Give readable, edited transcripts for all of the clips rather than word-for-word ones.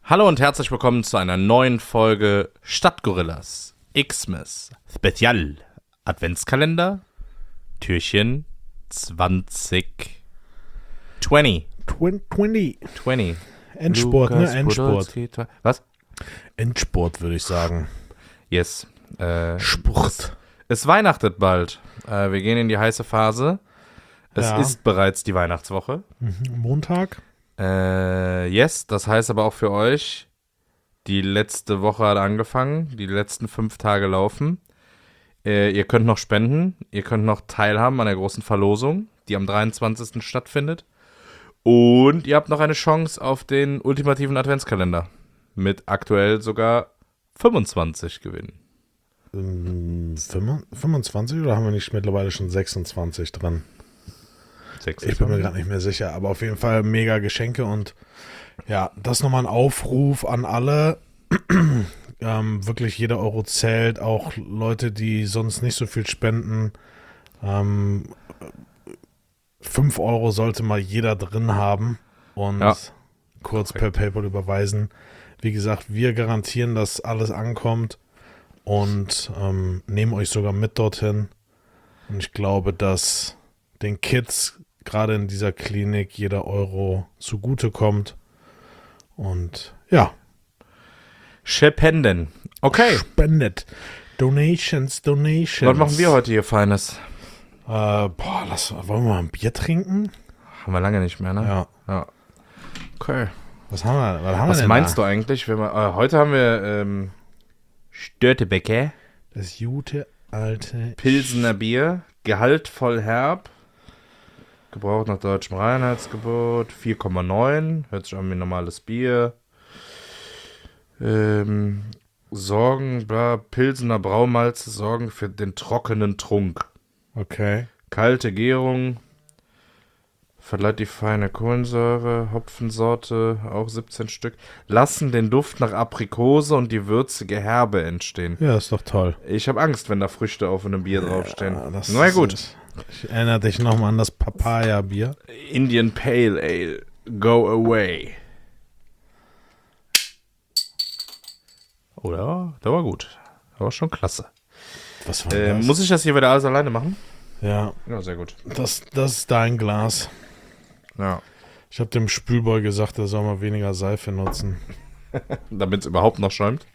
Hallo und herzlich willkommen zu einer neuen Folge Stadtgorillas Xmas Spezial Adventskalender Türchen 2020. 20. Endsport, Lukas ne? Endsport. Podolski, was? Endsport, würde ich sagen. Yes. Sport. Es weihnachtet bald. Wir gehen in die heiße Phase. Es Ja. ist bereits die Weihnachtswoche. Montag? Yes, das heißt aber auch für euch, die letzte Woche hat angefangen, die letzten 5 Tage laufen. Ihr könnt noch spenden, ihr könnt noch teilhaben an der großen Verlosung, die am 23. stattfindet. Und ihr habt noch eine Chance auf den ultimativen Adventskalender mit aktuell sogar 25 Gewinnen. 25 oder haben wir nicht mittlerweile schon 26 dran? 26. Ich bin mir gerade nicht mehr sicher, aber auf jeden Fall mega Geschenke und ja, das nochmal ein Aufruf an alle. Wirklich jeder Euro zählt, auch Leute, die sonst nicht so viel spenden. 5 Euro sollte mal jeder drin haben und kurz per PayPal überweisen. Wie gesagt, wir garantieren, dass alles ankommt und nehmen euch sogar mit dorthin. Und ich glaube, dass den Kids gerade in dieser Klinik jeder Euro zugutekommt. Und ja. Spenden. Okay. Spendet. Donations. Was machen wir heute hier Feines? Wollen wir mal ein Bier trinken? Haben wir lange nicht mehr, ne? Ja. Okay. Was haben wir Was denn meinst da? du eigentlich? Wenn wir, heute haben wir Störtebecker, Das gute alte Pilsener Bier, gehaltvoll herb, gebraucht nach deutschem Reinheitsgebot, 4,9, hört sich an wie ein normales Bier. Pilsener Braumalze sorgen für den trockenen Trunk. Okay. Kalte Gärung, verleiht die feine Kohlensäure, Hopfensorte, auch 17 Stück, lassen den Duft nach Aprikose und die würzige Herbe entstehen. Ja, ist doch toll. Ich habe Angst, wenn da Früchte auf einem Bier draufstehen. das Na gut. Ich erinnere dich nochmal an das Papaya-Bier. Indian Pale Ale, go away. Oder? Der war gut. Der war schon klasse. Was war das? Muss ich das hier wieder alles alleine machen? Ja, Ja, sehr gut. das ist dein Glas. Ja. Ich habe dem Spülboy gesagt, er soll mal weniger Seife nutzen. Damit es überhaupt noch schäumt.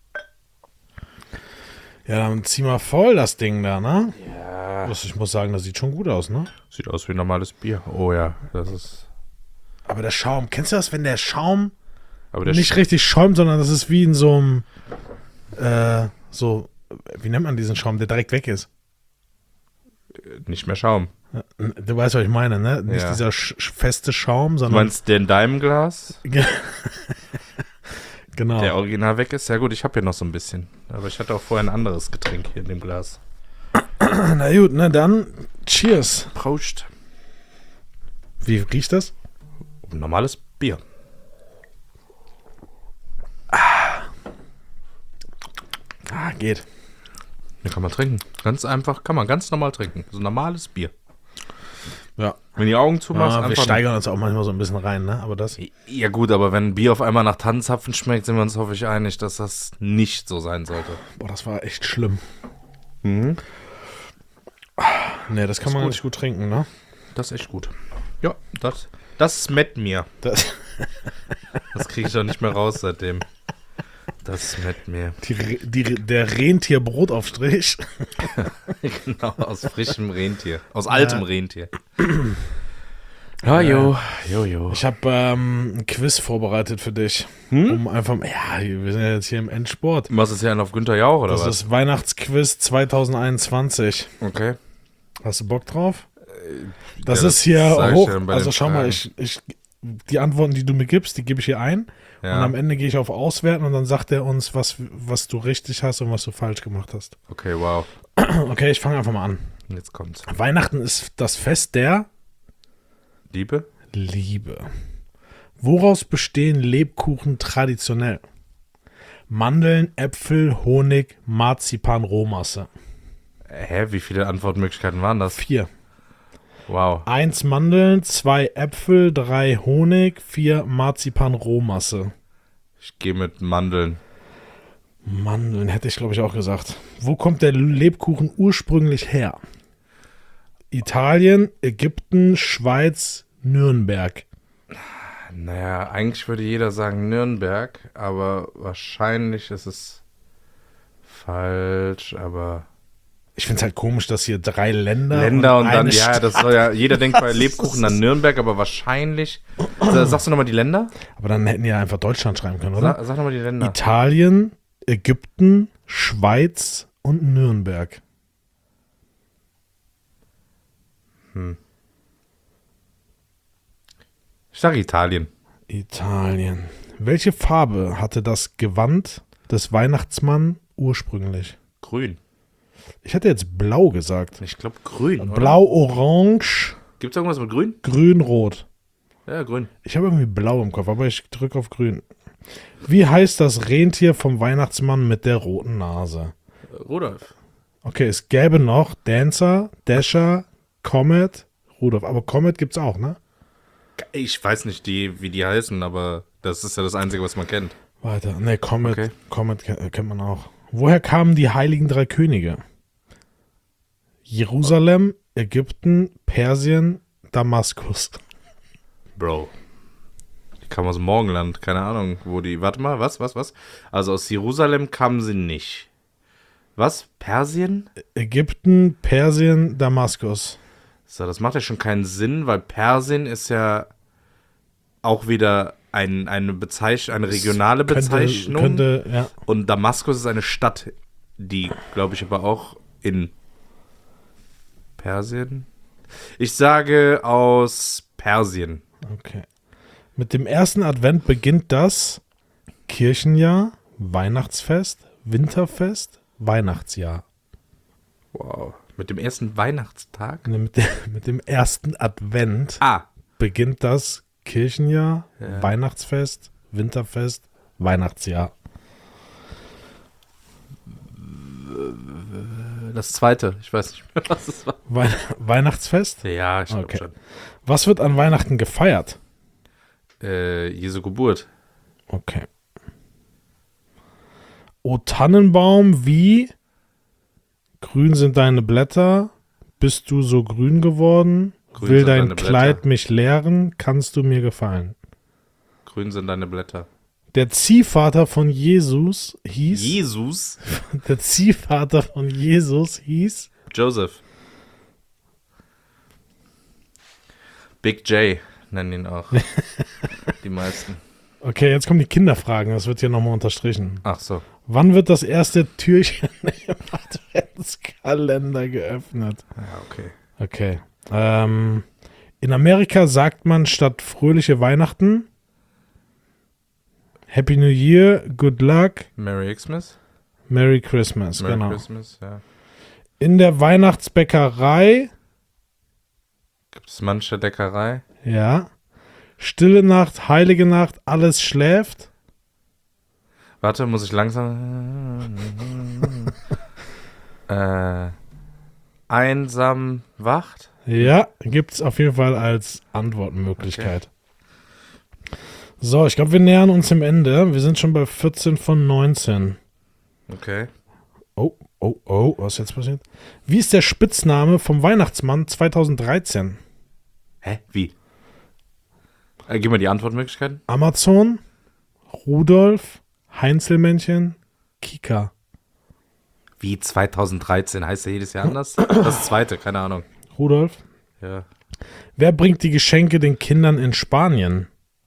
Ja, dann zieh mal voll das Ding da, ne? Ja. Ich muss sagen, das sieht schon gut aus, ne? Sieht aus wie normales Bier. Oh ja, das ist... Aber der Schaum, kennst du das, wenn der Schaum Aber der nicht richtig schäumt, sondern das ist wie in so einem, wie nennt man diesen Schaum, der direkt weg ist? nicht mehr Schaum. Du weißt, was ich meine, ne? Nicht Ja. dieser feste Schaum, Du sondern... meinst den Daimenglas, Genau. der original weg ist? Ja gut, ich habe hier noch so ein bisschen. Aber ich hatte auch vorher ein anderes Getränk hier in dem Glas. Na gut, na dann, cheers. Prost. Wie riecht das? Normales Bier. Geht. Den kann man trinken. Ganz einfach, kann man ganz normal trinken. So normales Bier. Ja. Wenn die Augen zumachst, Wir einfach... steigern uns auch manchmal so ein bisschen rein, ne? Aber das... Ja gut, aber wenn Bier auf einmal nach Tannenzapfen schmeckt, sind wir uns hoffentlich einig, dass das nicht so sein sollte. Boah, das war echt schlimm. Mhm. Ne, das kann man nicht gut trinken, ne? Das ist echt gut. Ja, das schmeckt mir. Das, Das kriege ich auch nicht mehr raus seitdem. Das schmeckt mir. der Rentierbrotaufstrich. Genau, aus frischem Rentier. Aus altem Rentier. Ja, jo. Ich habe ein Quiz vorbereitet für dich. Um einfach... Ja, wir sind ja jetzt hier im Endsport. Was ist ja auf Günther Jauch, oder Das was? ist Weihnachtsquiz 2021. Okay. Hast du Bock drauf? Das ja, ist hier sag ich hoch. dir dann bei Also den schau mal, Fragen. die Antworten, die du mir gibst, die gebe ich hier ein. Ja. Und am Ende gehe ich auf Auswerten und dann sagt er uns, was du richtig hast und was du falsch gemacht hast. Okay, wow. Okay, ich fange einfach mal an. Jetzt kommt's. Weihnachten ist das Fest der Liebe? Liebe. Woraus bestehen Lebkuchen traditionell? Mandeln, Äpfel, Honig, Marzipan, Rohmasse. Hä, wie viele Antwortmöglichkeiten waren das? 4. Wow. 1 Mandeln, 2 Äpfel, 3 Honig, 4 Marzipan, Rohmasse. Ich gehe mit Mandeln. Mandeln hätte ich, glaube ich, auch gesagt. Wo kommt der Lebkuchen ursprünglich her? Italien, Ägypten, Schweiz, Nürnberg. Naja, eigentlich würde jeder sagen Nürnberg, aber wahrscheinlich ist es falsch, aber... Ich finde es halt komisch, dass hier 3 Länder und dann, eine ja, Stadt. das soll ja, jeder denkt bei Lebkuchen an Nürnberg, aber wahrscheinlich... Sagst du nochmal die Länder? Aber dann hätten die ja einfach Deutschland schreiben können, oder? Sag nochmal die Länder. Italien, Ägypten, Schweiz und Nürnberg. Ich sage Italien. Italien. Welche Farbe hatte das Gewand des Weihnachtsmann ursprünglich? Grün. Ich hätte jetzt blau gesagt. Ich glaube grün, oder? Blau, orange, Gibt's irgendwas mit grün? grün, rot. Ja, grün. Ich habe irgendwie blau im Kopf, aber ich drücke auf grün. Wie heißt das Rentier vom Weihnachtsmann mit der roten Nase? Rudolf. Okay, es gäbe noch Dancer, Dasher, Comet, Rudolf. Aber Comet gibt's auch, ne? Ich weiß nicht, wie die heißen, aber das ist ja das Einzige, was man kennt. Weiter. Ne, Comet, Okay. Comet kennt man auch. Woher kamen die heiligen 3 Könige? Jerusalem, Ägypten, Persien, Damaskus. Bro. Die kamen aus dem Morgenland, keine Ahnung, wo die... Warte mal, was? Also aus Jerusalem kamen sie nicht. Was? Persien? Ägypten, Persien, Damaskus. So, das macht ja schon keinen Sinn, weil Persien ist ja auch wieder eine regionale Bezeichnung. Könnte, ja. Und Damaskus ist eine Stadt, die, glaube ich, aber auch in Persien. Ich sage aus Persien. Okay. Mit dem ersten Advent beginnt das Kirchenjahr, Weihnachtsfest, Winterfest, Weihnachtsjahr. Wow. Mit dem ersten Weihnachtstag? Ne, mit dem ersten Advent Ah. beginnt das Kirchenjahr, Ja. Weihnachtsfest, Winterfest, Weihnachtsjahr. Das zweite. Ich weiß nicht mehr, was es war. Weihnachtsfest? Ja, ich glaube Okay. schon. Was wird an Weihnachten gefeiert? Jesu Geburt. Okay. O Tannenbaum, wie grün sind deine Blätter, bist du so grün geworden, Grün will sind dein deine Kleid Blätter. mich leeren, kannst du mir gefallen. Grün sind deine Blätter. Der Ziehvater von Jesus hieß, Jesus? der Ziehvater von Jesus hieß, Joseph. Big J nennen ihn auch. Die meisten. okay, jetzt kommen die Kinderfragen, das wird hier nochmal unterstrichen. Ach so. Wann wird das erste Türchen im Adventskalender geöffnet? Ja, okay. Okay. In Amerika sagt man statt fröhliche Weihnachten Happy New Year, Good Luck, Merry Xmas? Merry Christmas. Merry Genau. Christmas, ja. In der Weihnachtsbäckerei, Gibt es manche Deckerei? ja. Stille Nacht, heilige Nacht, alles schläft. Warte, muss ich langsam... Einsam wacht? Ja, gibt es auf jeden Fall als Antwortmöglichkeit. So, ich glaube, wir nähern uns dem Ende. Wir sind schon bei 14 von 19. Okay. Oh, was ist jetzt passiert? Wie ist der Spitzname vom Weihnachtsmann 2013? Hä? Wie? Gib mir die Antwortmöglichkeiten. Amazon, Rudolf, Heinzelmännchen, Kika. Wie 2013? Heißt der jedes Jahr anders? Das zweite, keine Ahnung. Rudolf. Ja. Wer bringt die Geschenke den Kindern in Spanien?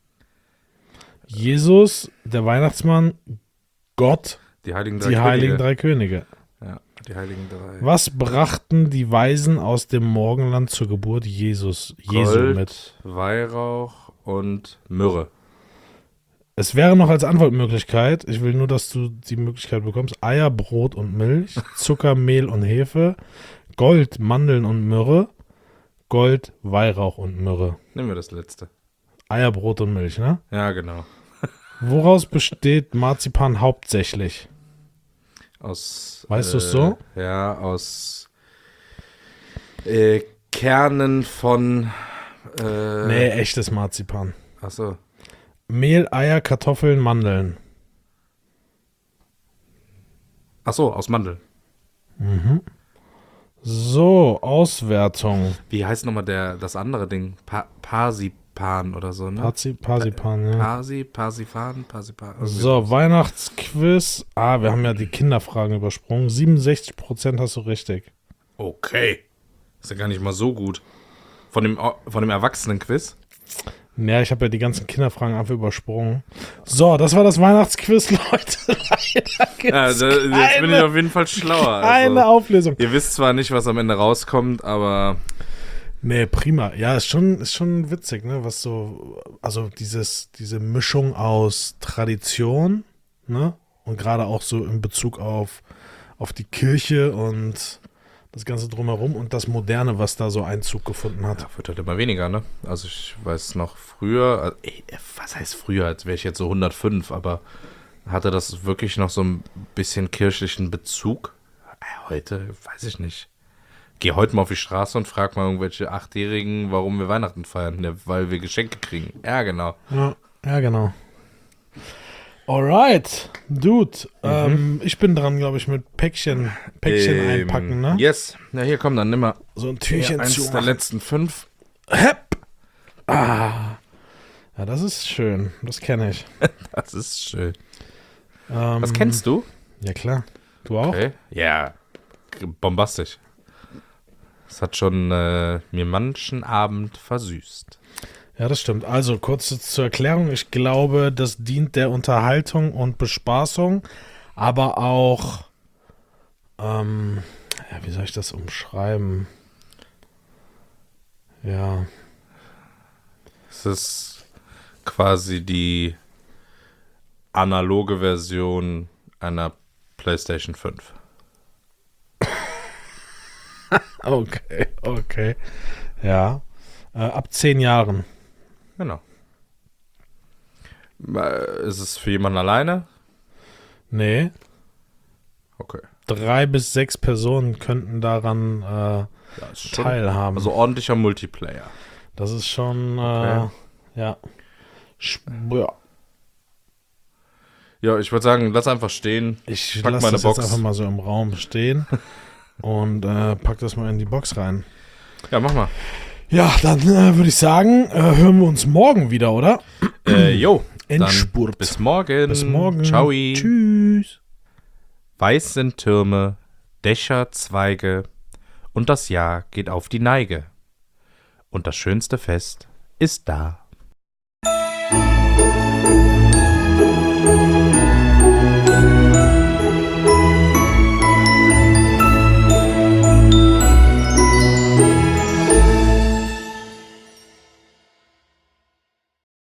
Jesus, der Weihnachtsmann, Gott, Die Heiligen die Heiligen 3 Könige. Ja, die Heiligen 3. Was brachten die Weisen aus dem Morgenland zur Geburt Jesu Gold, mit? Weihrauch und Myrrhe. Es wäre noch als Antwortmöglichkeit, ich will nur, dass du die Möglichkeit bekommst, Eier, Brot und Milch, Zucker, Mehl und Hefe, Gold, Mandeln und Myrrhe, Gold, Weihrauch und Myrrhe. Nehmen wir das letzte. Eier, Brot und Milch, ne? Ja, genau. Woraus besteht Marzipan hauptsächlich? Aus. Weißt du es so? Ja, aus Kernen von. Nee, echtes Marzipan. Achso. Mehl, Eier, Kartoffeln, Mandeln. Achso, aus Mandel. So, Auswertung. Wie heißt nochmal das andere Ding? Parsipan oder so, ne? Parsipan, ja. Parsipan. So, Weihnachtsquiz. Wir haben ja die Kinderfragen übersprungen. 67% hast du richtig. Okay. Ist ja gar nicht mal so gut. Von dem Erwachsenen-Quiz? Ja, ich habe ja die ganzen Kinderfragen einfach übersprungen. So, das war das Weihnachtsquiz, Leute. Jetzt bin ich auf jeden Fall schlauer. Keine Auflösung. Ihr wisst zwar nicht, was am Ende rauskommt, aber... Nee, prima. Ja, ist schon witzig, ne? Was so, also diese Mischung aus Tradition, ne? Und gerade auch so in Bezug auf die Kirche und das Ganze drumherum und das Moderne, was da so Einzug gefunden hat. Ja, wird halt immer weniger, ne? Also ich weiß noch früher, was heißt früher, als wäre ich jetzt so 105, aber hatte das wirklich noch so ein bisschen kirchlichen Bezug? Heute, weiß ich nicht. Geh heute mal auf die Straße und frag mal irgendwelche 8-Jährigen, warum wir Weihnachten feiern. Ja, weil wir Geschenke kriegen. Ja, genau. Ja, genau. Alright, Dude. Ich bin dran, glaube ich, mit Päckchen einpacken, ne? Yes. Ja, hier, komm, dann nimm mal so ein Türchen eins zu. der letzten 5. Ja, das ist schön. Das kenne ich. Das ist schön. Was kennst du? Ja, klar. Du auch? Okay. Ja, bombastisch. Das hat schon mir manchen Abend versüßt. Ja, das stimmt. Also, kurz zur Erklärung. Ich glaube, das dient der Unterhaltung und Bespaßung, aber auch, wie soll ich das umschreiben? Ja. Es ist quasi die analoge Version einer PlayStation 5. Okay. Ja. Ab 10 Jahren. Genau. Ist es für jemanden alleine? Nee. Okay. 3 bis 6 Personen könnten daran teilhaben. Also ordentlicher Multiplayer. Das ist schon, Okay. ja. Ja, ich würde sagen, lass einfach stehen. Ich Pack lasse meine das Box. jetzt einfach mal so im Raum stehen und pack das mal in die Box rein. Ja, mach mal. Ja, dann würde ich sagen, hören wir uns morgen wieder, oder? Jo. Endspurt. Bis morgen. Bis morgen. Ciao. Tschüss. Weiß sind Türme, Dächer, Zweige, und das Jahr geht auf die Neige. Und das schönste Fest ist da.